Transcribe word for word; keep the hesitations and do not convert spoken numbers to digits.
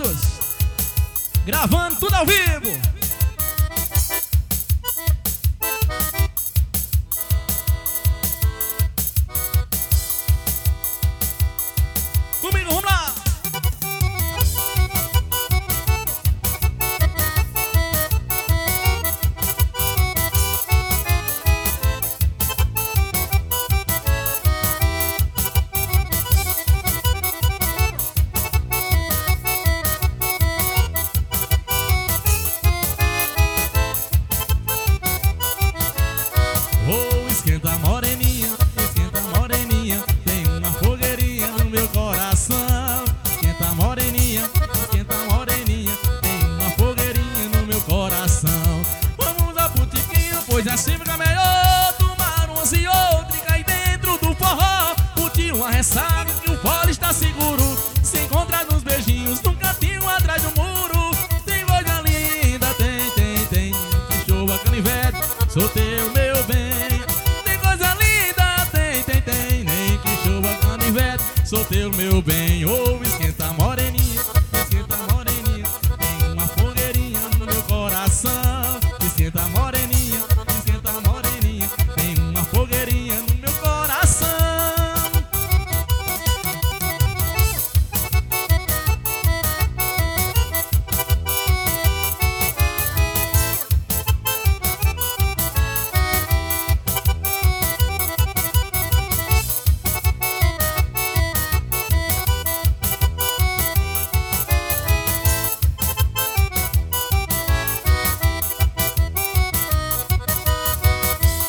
Estúdios, gravando tudo ao vivo. Comigo, vamos lá. Oh, esquenta moreninha, esquenta moreninha, tem uma fogueirinha no meu coração. Esquenta moreninha, esquenta moreninha, tem uma fogueirinha no meu coração. Vamos ao botiquinho, pois assim fica melhor. Tomar umas e outra e cair dentro do forró, curtir uma ressaca